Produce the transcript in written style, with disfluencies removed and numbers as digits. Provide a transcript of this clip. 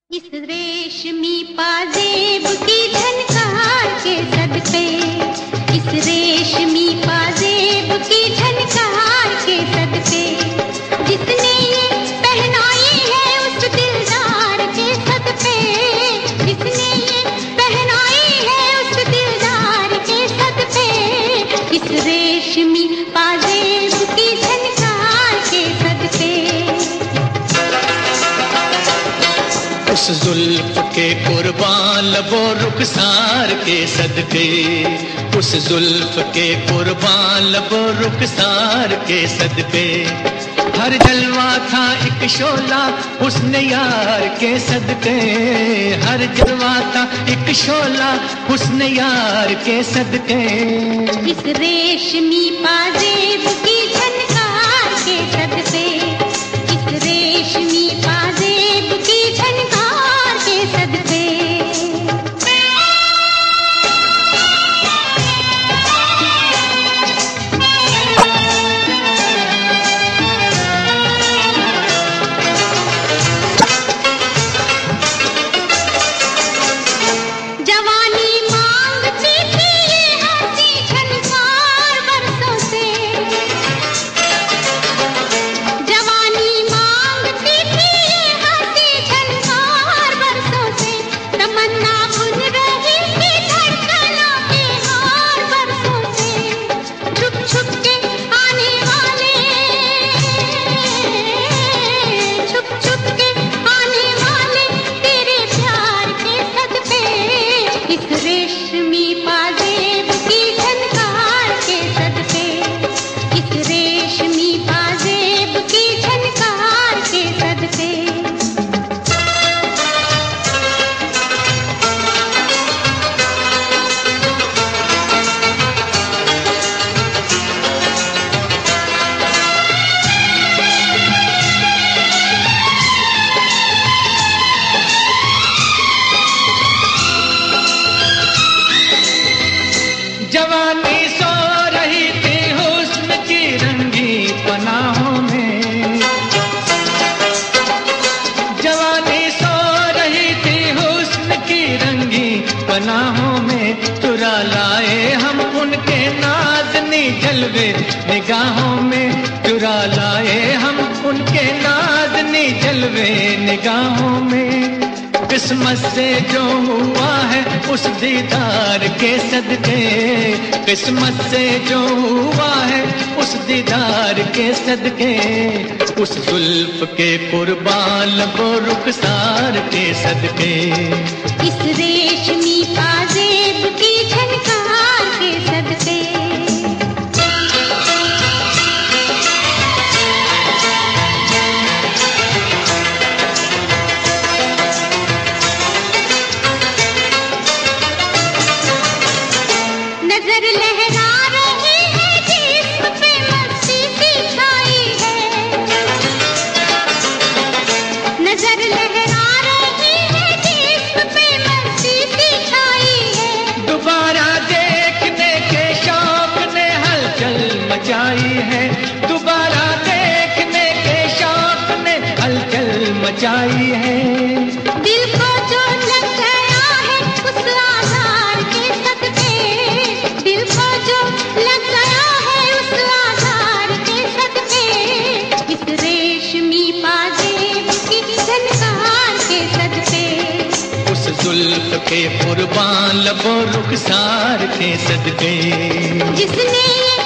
इस रेशमी पाजेब की झनकार के सदके, इस रेशमी पाजेब की झनकार के सदके, जिसने ये पहनाई है उस दिलदार के सदके, जिसने ये पहनाई है उस दिलदार के सदके, इस रेशमी पाजेब की झनकार के सदके। उस जुल्फ के कुर्बान लबो रुखसार के सदके, उस जुल्फ के कुर्बान लबो रुखसार के सदके, हर जलवा था एक शोला हुस्न यार के सदके, हर जलवा था एक शोला हुस्न यार के सदके। इस रेशमी पाजेब की झनकार के सदके, इस रेशमी पाजेब की झनकार के सदके। जवानी मांगती थी ये हंसी झनकार बरसों से, जवानी मांगती थी ये हंसी झनकार बरसों से, तमन्ना बुन रही थी धड़कनों के हार बरसों से, छुप छुप के आने वाले, छुप छुप के आने वाले तेरे प्यार के सदके, इस रेशमी पाजेब की झनकार के सदके, इस रेशमी पाजेब की झनकार के सदके। जवानी सो रही थी हुस्न की रंगी पनाहों में, जवानी सो रही थी हुस्न की रंगी पनाहों में, चुरा लाए हम उनके नाज़नी जलवे निगाहों में, चुरा लाए हम उनके नाज़नी जलवे निगाहों में। किस्मत से जो हुआ है उस दीदार के सदके, किस्मत से जो हुआ है उस दीदार के सदके, उस जुल्फ के कुर्बान लबो रुखसार के सदके। इस रेशमी पाजेब की झनकार के सदके। नजर लहरा रही है जिस्म पे मस्ती सी छाई है, नजर लहरा रही है जिस्म पे मस्ती सी छाई है, दोबारा देखने के शौक ने हलचल मचाई है, दोबारा देखने के शौक ने हलचल मचाई है। दिल को जो लग गया है उस आधार के सदके, दिल को जो लग गया है उस आधार के सदके, इस रेशमी पाजेब की झनकार के सदके, उस जुल्फ के कुर्बान लबो रुखसार के सदके, जिसने ये